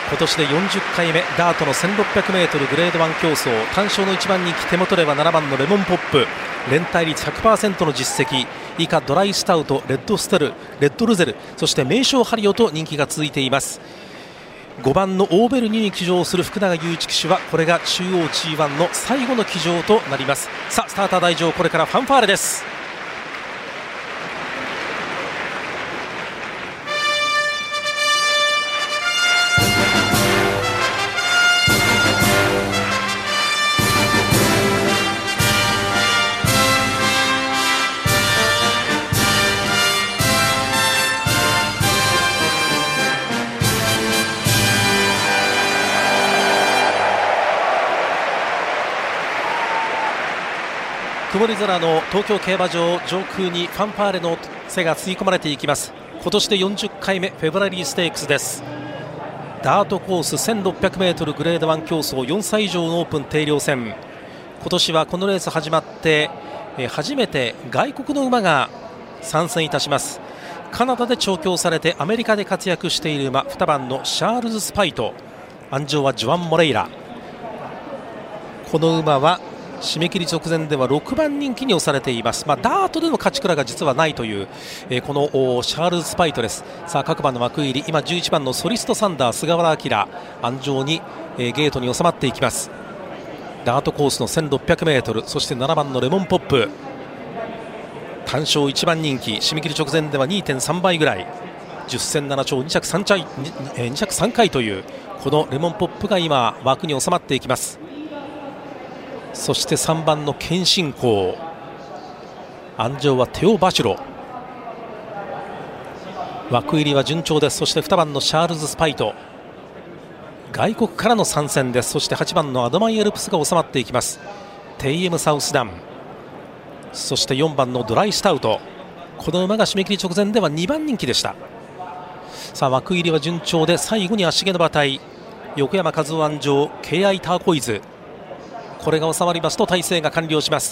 今年で40回目ダートの 1600m グレード1競争、単勝の1番人気、手元では7番のレモンポップ、連帯率 100% の実績、以下ドライスタウト、レッドステル、レッドルゼル、そして名将ハリオと人気が続いています。5番のオーベルニューに騎乗する福永祐一騎手はこれが中央 G1 の最後の騎乗となります。さあスターター台上、これからファンファーレです。曇り空の東京競馬場上空にファンファーレの背が吸い込まれていきます。今年で40回目フェブラリーステークスです。ダートコース 1600m グレード1競争、4歳以上のオープン定量戦。今年はこのレース始まって初めて外国の馬が参戦いたします。カナダで調教されてアメリカで活躍している馬、2番のシャールズ・スパイト、鞍上はジョアン・モレイラ。この馬は締め切り直前では6番人気に押されています。ダートでの勝ち倉が実はないという、このシャールズ・スパイトです。さあ各馬の枠入り、今11番のソリストサンダー、菅原明、鞍上に、ゲートに収まっていきます。ダートコースの 1600m、 そして7番のレモンポップ、単勝1番人気、締め切り直前では 2.3 倍ぐらい、10戦7勝、2着3回というこのレモンポップが今枠に収まっていきます。そして3番の謙信公、鞍上はテオ・バシュロ、枠入りは順調です。そして2番のシャールズ・スパイト、外国からの参戦です。そして8番のアドマイエルプスが収まっていきます。テイエム・サウスダン、そして4番のドライスタウト、この馬が締め切り直前では2番人気でした。さあ枠入りは順調で、最後に足毛の馬体、横山和夫鞍上、敬愛ターコイズ、これが収まりますと体制が完了します。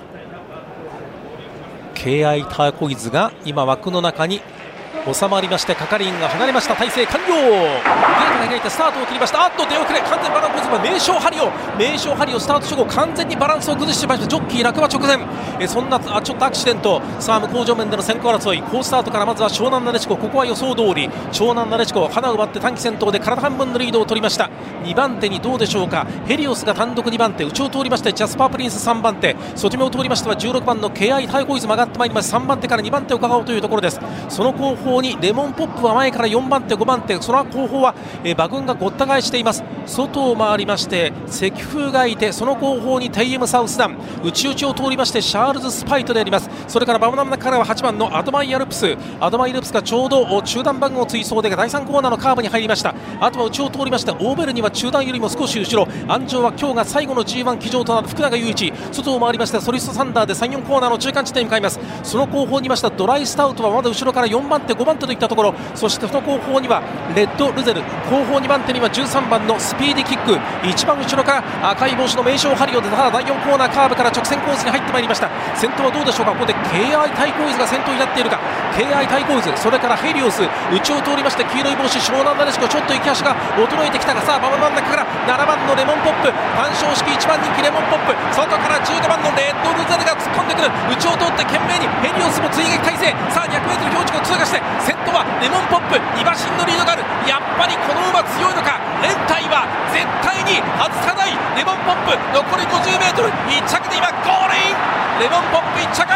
敬愛ターコイズが今枠の中に収まりまして、係員が離れました。体制完了、ゲートが開いてスタートを切りました。出遅れ、完全バランスを崩す名将ハリオスタート直後完全にバランスを崩してしまいました。ジョッキー落馬直前、そんなちょっとアクシデント。さあ向こう上面での先行争い、好スタートからまずは湘南なでしこ、ここは予想通り湘南なでしこ花を奪って短期先頭で体半分のリードを取りました。2番手にどうでしょうか、ヘリオスが単独2番手、内を通りましてジャスパープリンス3番手、外目を通りましては16番の敬愛タイコイズ曲がってまいります。3番手から2番手を伺おうというところです。その後方にレモンポップは前から4番手5番手、その後方は馬群がごった返しています。外を回りまして積風がいて、その後方にテイエム・サウスダン、内々を通りましてシャールズ・スパイトであります。それから馬場の中からは8番のアドマイアルプスがちょうど中段番号追走で第3コーナーのカーブに入りました。あとは内を通りましてオーベルには中段よりも少し後ろ、鞍上は今日が最後の G1 騎乗となる福永祐一、外を回りましてソリストサンダーで 3,4 コーナーの中間地点に向かいます。その後方にいましたドライスタウトはまだ後ろから4番手5番手といったところ、そしてその後方にはレッドルゼル、後方2番手には13番のスピーディキック、一番後ろから赤い帽子の名将ハリオで、ただ第4コーナーカーブから直線コースに入ってまいりました。先頭はどうでしょうか。ここで敬愛タイコイズが先頭になっているか。敬愛タイコイズ、それからヘリオス、内を通りまして黄色い帽子湘南なでしこ、ちょっと行き足が衰えてきたが、さあ馬場の中から7番のレモンポップ、単勝式1番人気レモンポップ、外から15番のレッドルゼルが突っ込んでくる、内を通って懸命にヘリオスも追撃態勢。さあ 200m 標準を通過して先頭はレモンポップ、2馬身のリードがある。やっぱりこの馬強いのか。連帯は絶対に外さないレモンポップ、残り 50m、 1着で今ゴールイン、レモンポップ1着、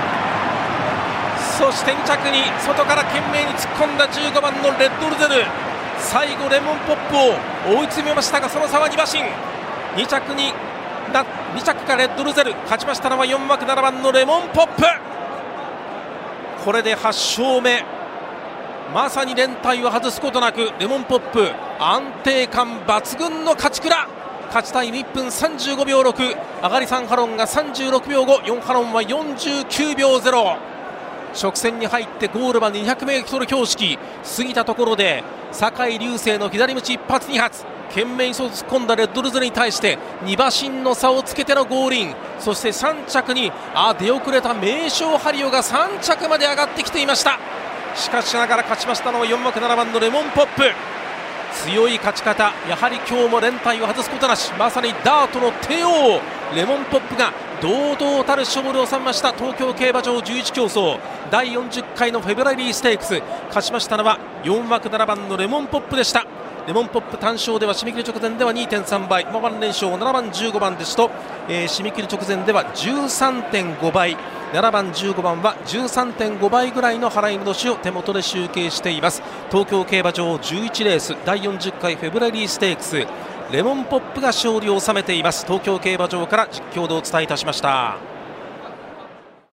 そして2着に外から懸命に突っ込んだ15番のレッドルゼル、最後レモンポップを追い詰めましたが、その差は2馬身。2着かレッドルゼル、勝ちましたのは4枠7番のレモンポップ。これで8勝目、まさに連帯を外すことなくレモンポップ安定感抜群の勝ち倉、勝ちタイム1分35秒6、上がり3ハロンが36秒5、4ハロンは49秒0。直線に入ってゴールは 200m 標識過ぎたところで、酒井隆成の左鞭1発2発、懸命に突っ込んだレッドルゼルに対して2馬身の差をつけてのゴールイン。そして3着に出遅れた名将ハリオが3着まで上がってきていました。しかしながら勝ちましたのは4枠7番のレモンポップ。 強い勝ち方、やはり今日も連敗を外すことなし、まさにダートの帝王レモンポップが堂々たる勝利を収めました。東京競馬場11競走第40回のフェブラリーステークス、勝ちましたのは4枠7番のレモンポップでした。レモンポップ単勝では締め切り直前では 2.3 倍、1連勝7番15番ですと、締め切り直前では 13.5 倍、7番15番は 13.5 倍ぐらいの払い戻しを手元で集計しています。東京競馬場11レース第40回フェブラリーステークス、レモンポップが勝利を収めています。東京競馬場から実況でお伝えいたしました。